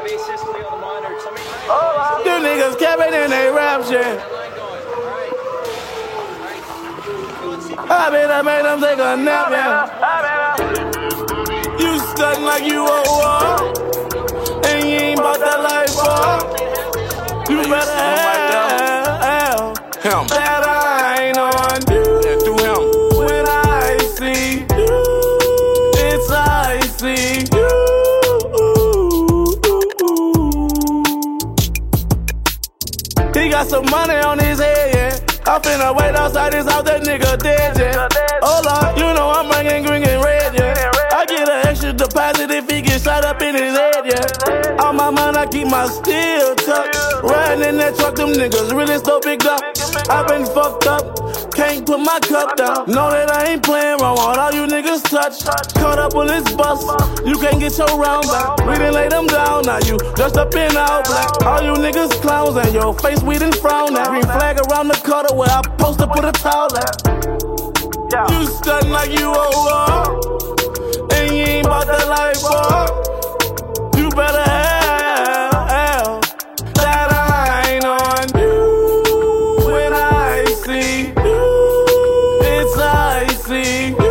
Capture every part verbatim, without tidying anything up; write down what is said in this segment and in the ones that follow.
Them niggas capping in they rap shit. I bet I made them take a nap, yeah. You stuntin' like you a war, and you ain't bout that life, boy. You better have him that I ain't on you. Yeah, do him. When I see you, it's I see you. He got some money on his head, yeah. I finna wait outside his house, that nigga dead, yeah. Oh Lord, you know I'm bringing green and red, yeah. I get an extra deposit if he get shot up in his head, yeah. On my mind, I keep my steel tucked. Riding in that truck, them niggas really so big up. I been fucked up, can't put my cup down. Know that I ain't playing wrong, all you niggas touch. Caught up on this bus, you can't get your round back. We done lay them down, now you dressed up in all black. All you niggas clowns and your face we done frown at. Green flag around the cutter where I post to put a towel at. You stuntin' like you a war, and you ain't bout that life, boy. You better have, have that I ain't on you. When I see you, it's I see you.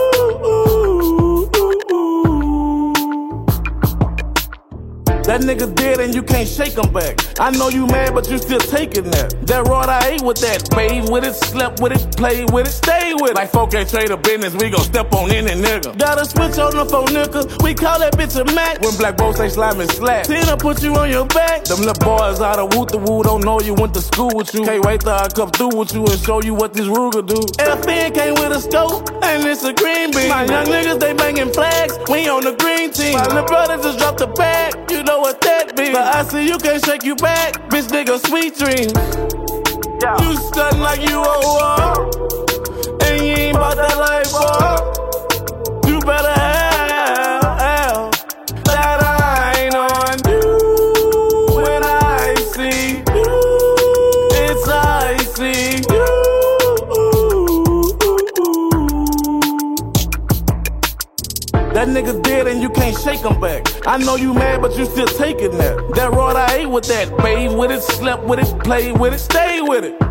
That nigga dead and you can't shake him back. I know you mad, but you still taking that. That raw I ate with that. Bathe with it, slept with it, played with it, stay with it. Like folk can't trade a business, we gon' step on any nigga. Gotta switch on the phone nigga, we call that bitch a Mac. When black boys say slime and slap, Tina put you on your back. Them little boys out of woot the woo, don't know you went to school with you. Can't wait till I come through with you and show you what this Ruger do. F N came with a scope, and it's a green bean. My young niggas, they banging flags, we on the green team. My little brother just dropped the bag, you know what that be. But I see you can't shake you back, bitch nigga, sweet dreams. Yeah. You stuntin' like you a war, and you ain't bout that life, boy. You better have, have that I ain't on you. When I see you, it's I see you. That nigga dead and you can't shake him back. I know you mad, but you still taking that. That raw I ate with that. Bathe with it, slept with it, played with it, stay with it.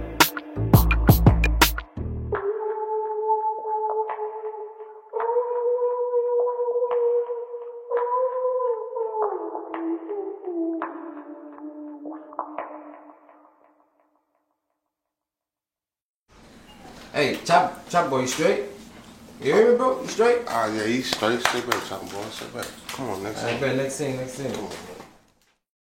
Hey, Chop, Chop boy, you straight? You hear me, bro? You straight? Ah, uh, yeah, he's straight. Stay back, Chop boy. Stay back. Come on, next scene. Right, next scene, next scene.